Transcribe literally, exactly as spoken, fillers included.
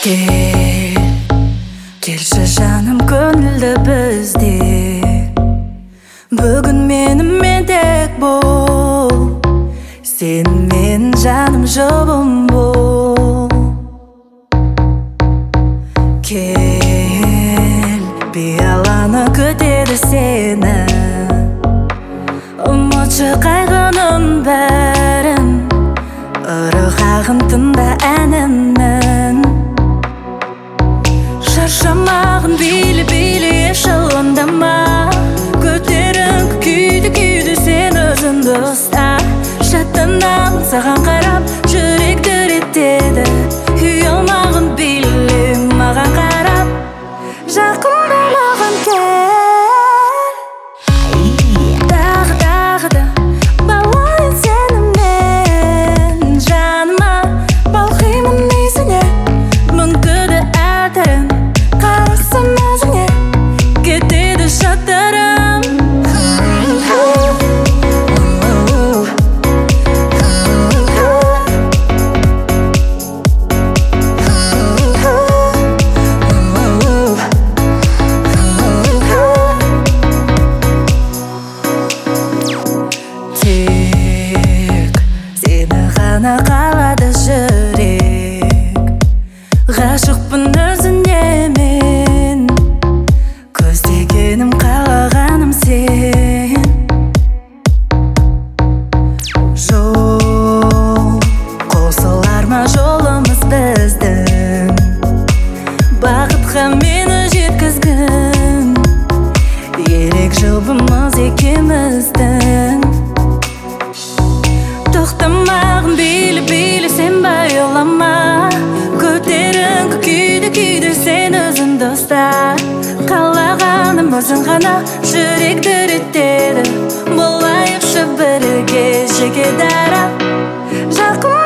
Кел, келші жаным көңілді бізде. Бүгін менімен тек бол, сен мен жаным жұбым бол. Кел, пиаланы күтеді сені, ұмытшы қайғының бәрін, ырғағын тыңда әнімнің. Шаршамағын билі-билі еш алаңдама, көтеріңкі күйді-күйді сен өзіңді ұста. Шаттанамын саған қарап, жүрек дір етеді, ұялмағын биле маған қарап. Жақында маған кел, дағы-дағы да балайын сенімен жаныма. Балқимын есіне, мүңкіді әтірін, қарасам өзіңе кетеді шаттарым. Тек сені ғана қалады жүрек, ғашықпын өзіңе мен, көздегенім қалағаным сен. Жол қосылар ма жолымыз біздің, бақытқа мені жеткізгін, ерек жұбымыз екеуміздің. Тоқтамағын билі-билі сен байылама, көтеріңкі күйді-күйді сен өзіңді ұста. Қалағаным өзің ғана, жүрек дір етеді, болайықшы бірге жеке дара. Жақын